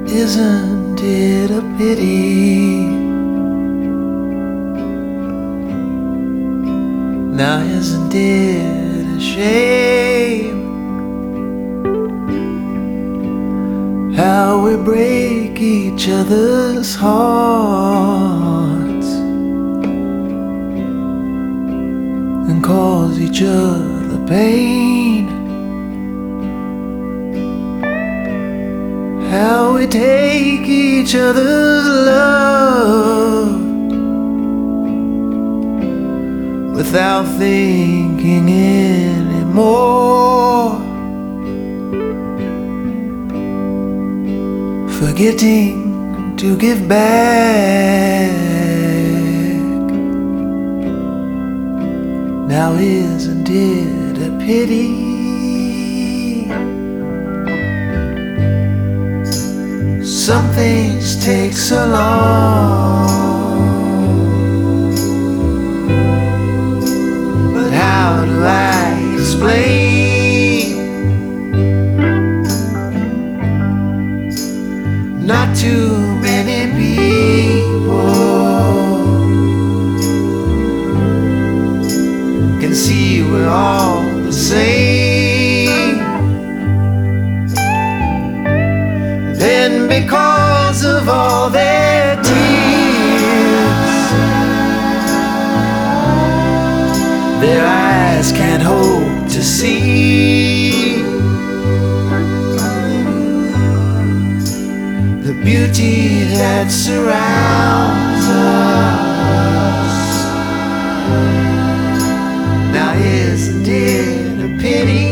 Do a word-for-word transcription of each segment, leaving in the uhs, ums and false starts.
Isn't it a pity? Now isn't it a shame how we break each other's hearts and cause each other pain? How we take each other's love without thinking anymore, forgetting to give back. Now isn't it a pity? Some things take so long, but how do I explain? Not too many people can see we're all the same. Then because of all their tears, their eyes can't hope to see the beauty that surrounds us. Now isn't it a pity?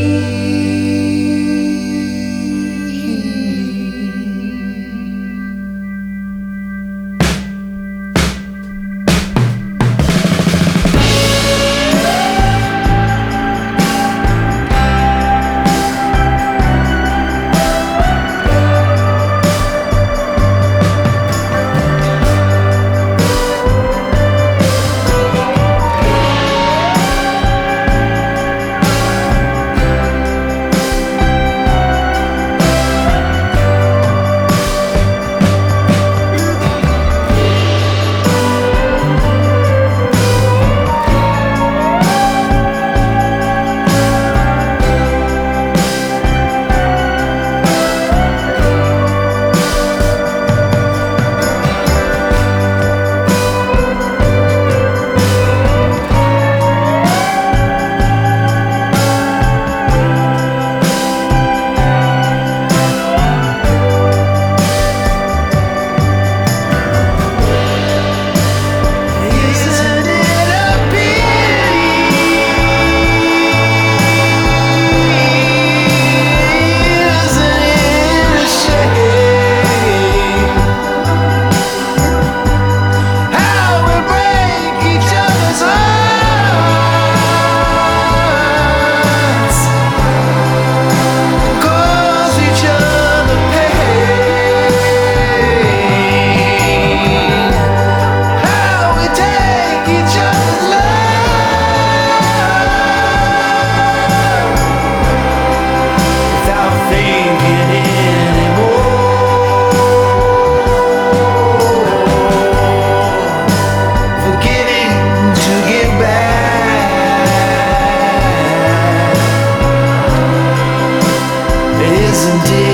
Isn't it